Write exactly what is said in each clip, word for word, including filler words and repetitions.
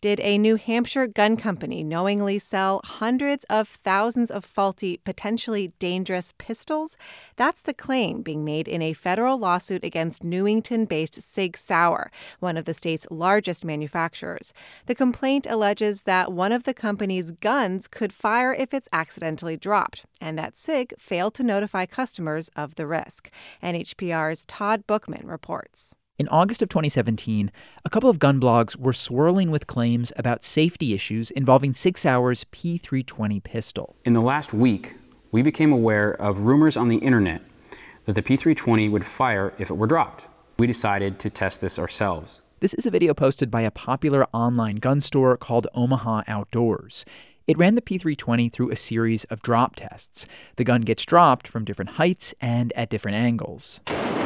Did a New Hampshire gun company knowingly sell hundreds of thousands of faulty, potentially dangerous pistols? That's the claim being made in a federal lawsuit against Newington-based Sig Sauer, one of the state's largest manufacturers. The complaint alleges that one of the company's guns could fire if it's accidentally dropped, and that Sig failed to notify customers of the risk. N H P R's Todd Bookman reports. In August of twenty seventeen, a couple of gun blogs were swirling with claims about safety issues involving Sig Sauer's P three twenty pistol. In the last week, we became aware of rumors on the internet that the P three twenty would fire if it were dropped. We decided to test this ourselves. This is a video posted by a popular online gun store called Omaha Outdoors. It ran the P three twenty through a series of drop tests. The gun gets dropped from different heights and at different angles.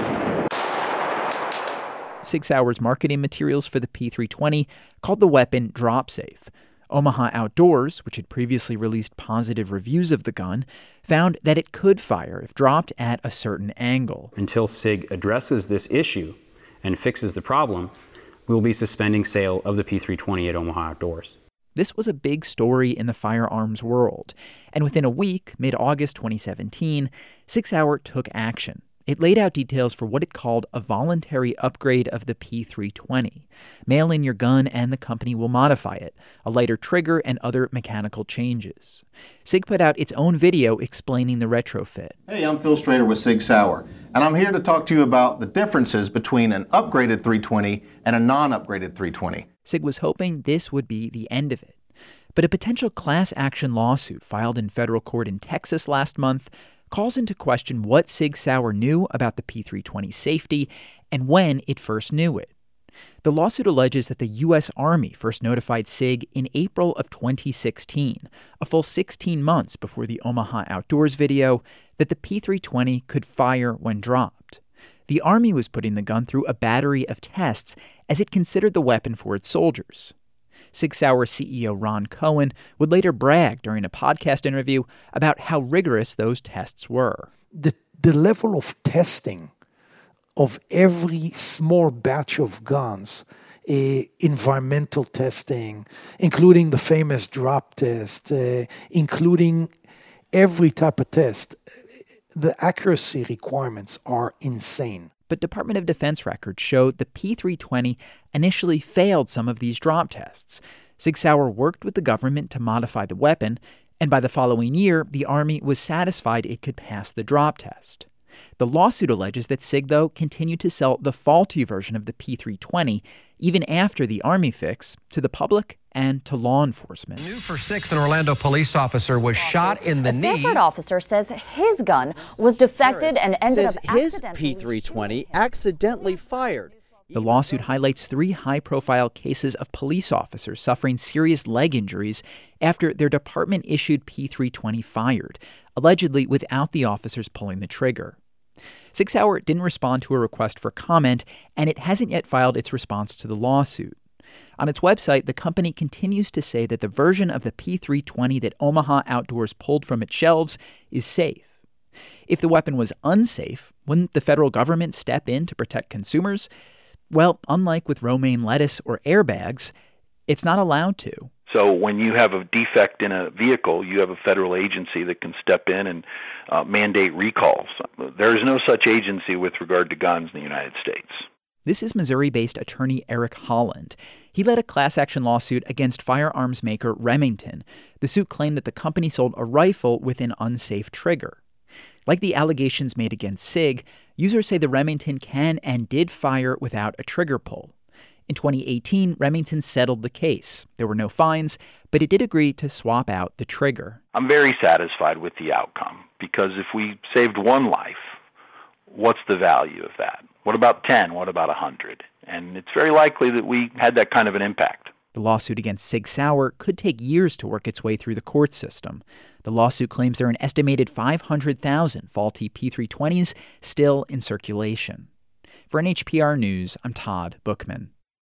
Sig Sauer's marketing materials for the P three twenty called the weapon drop safe. Omaha Outdoors, which had previously released positive reviews of the gun, found that it could fire if dropped at a certain angle. Until Sig addresses this issue and fixes the problem, we will be suspending sale of the P three twenty at Omaha Outdoors. This was a big story in the firearms world, and within a week, mid-August twenty seventeen, Sig Sauer took action. It laid out details for what it called a voluntary upgrade of the P three twenty. Mail in your gun and the company will modify it, a lighter trigger and other mechanical changes. Sig put out its own video explaining the retrofit. Hey, I'm Phil Strader with Sig Sauer, and I'm here to talk to you about the differences between an upgraded three twenty and a non-upgraded three twenty. Sig was hoping this would be the end of it. But a potential class action lawsuit filed in federal court in Texas last month calls into question what Sig Sauer knew about the P three twenty safety and when it first knew it. The lawsuit alleges that the U S Army first notified Sig in April of twenty sixteen, a full sixteen months before the Omaha Outdoors video, that the P three twenty could fire when dropped. The Army was putting the gun through a battery of tests as it considered the weapon for its soldiers. Sig Sauer C E O Ron Cohen would later brag during a podcast interview about how rigorous those tests were. The, the level of testing of every small batch of guns, uh, environmental testing, including the famous drop test, uh, including every type of test, the accuracy requirements are insane. But Department of Defense records showed the P three twenty initially failed some of these drop tests. Sig Sauer worked with the government to modify the weapon, and by the following year, the Army was satisfied it could pass the drop test. The lawsuit alleges that Sig, though, continued to sell the faulty version of the P three twenty even after the Army fix to the public and to law enforcement. New for six, an Orlando police officer was shot in the a knee. A Sanford officer says his gun was defected and ended says up his P three twenty accidentally fired. The lawsuit highlights three high-profile cases of police officers suffering serious leg injuries after their department-issued P three twenty fired, allegedly without the officers pulling the trigger. Sig Sauer didn't respond to a request for comment, and it hasn't yet filed its response to the lawsuit. On its website, the company continues to say that the version of the P three twenty that Omaha Outdoors pulled from its shelves is safe. If the weapon was unsafe, wouldn't the federal government step in to protect consumers? Well, unlike with romaine lettuce or airbags, it's not allowed to. So when you have a defect in a vehicle, you have a federal agency that can step in and uh, mandate recalls. There is no such agency with regard to guns in the United States. This is Missouri-based attorney Eric Holland. He led a class action lawsuit against firearms maker Remington. The suit claimed that the company sold a rifle with an unsafe trigger. Like the allegations made against Sig, users say the Remington can and did fire without a trigger pull. In twenty eighteen, Remington settled the case. There were no fines, but it did agree to swap out the trigger. I'm very satisfied with the outcome, because if we saved one life, what's the value of that? What about ten? What about one hundred? And it's very likely that we had that kind of an impact. The lawsuit against Sig Sauer could take years to work its way through the court system. The lawsuit claims there are an estimated five hundred thousand faulty P three twenties still in circulation. For N H P R News, I'm Todd Bookman.